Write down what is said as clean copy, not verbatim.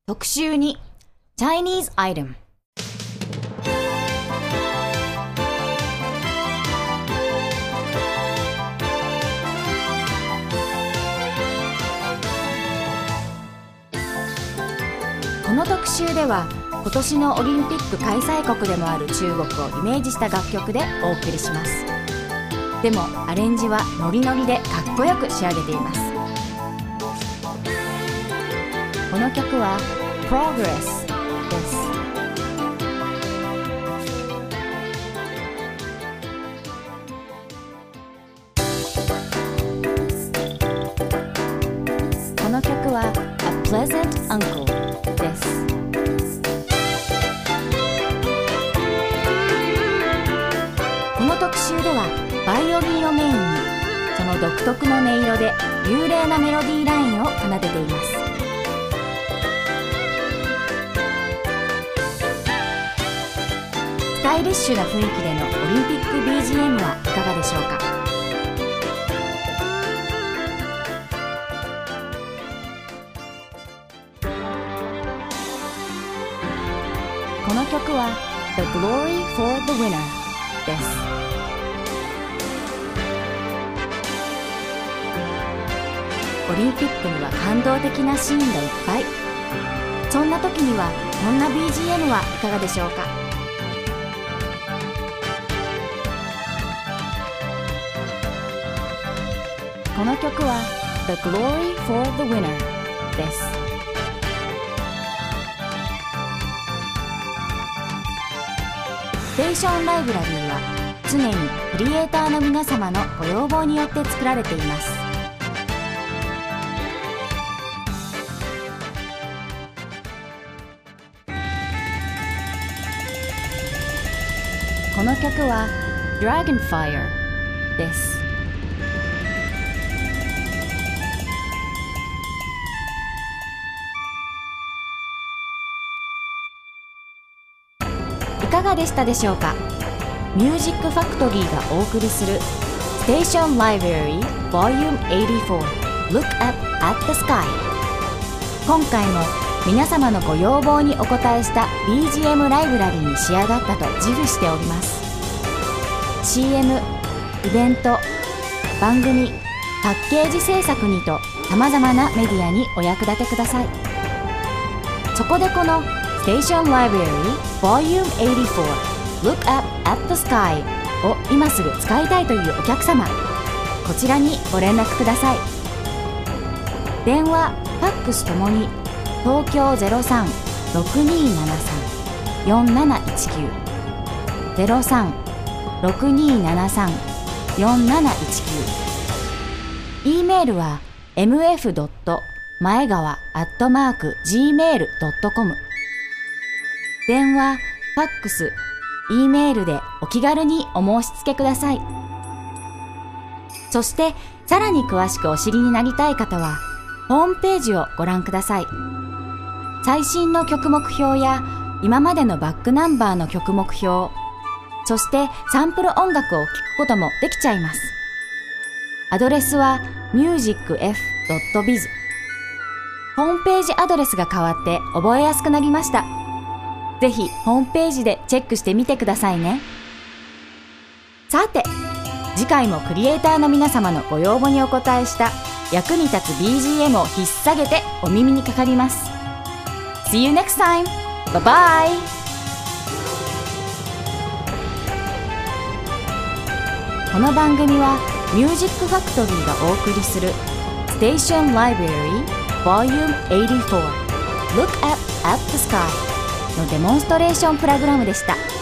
特集2 Chinese Item。 この特集では今年のオリンピック開催国でもある中国をイメージした楽曲でお送りします。でもアレンジはノリノリでかっこよく仕上げています。この曲は Progress です。この曲は A Pleasant Uncle です。この特集ではバイオリンをメインにその独特の音色で優麗なメロディーラインを奏でています。スタイリッシュな雰囲気でのオリンピック BGM はいかがでしょうか。この曲は The Glory for the Winner です。オリンピックには感動的なシーンがいっぱい。そんな時にはこんな BGM はいかがでしょうか。この曲は The Glory for the Winner です。ステーションライブラリーは常にクリエイターの皆様のご要望によって作られています。この曲は Dragonfire です。いかがでしたでしょうか。ミュージックファクトリーがお送りする Station Library Volume 84 Look Up at the Sky。 今回も皆様のご要望にお応えした BGM ライブラリーに仕上がったと自負しております。 CM、イベント、番組、パッケージ制作にと様々なメディアにお役立てください。そこでこのStation Library Volume 84 Look Up at the Sky を今すぐ使いたいというお客様、こちらにご連絡ください。電話、ファックスともに東京 03-6273-4719 03-6273-4719。 E メールは mf.maegawa@gmail.com。 電話、ファックス、E メールでお気軽にお申し付けください。そしてさらに詳しくお知りになりたい方はホームページをご覧ください。最新の曲目表や今までのバックナンバーの曲目表、そしてサンプル音楽を聴くこともできちゃいます。アドレスは musicf.biz。 ホームページアドレスが変わって覚えやすくなりました。ぜひホームページでチェックしてみてくださいね。さて、次回もクリエイターの皆様のご要望にお応えした役に立つ BGM を引っ提げてお耳にかかります。 See you next time! Bye bye! この番組はミュージックファクトリーがお送りする Station Library Volume 84 Look Up at the Sky のデモンストレーションプログラムでした。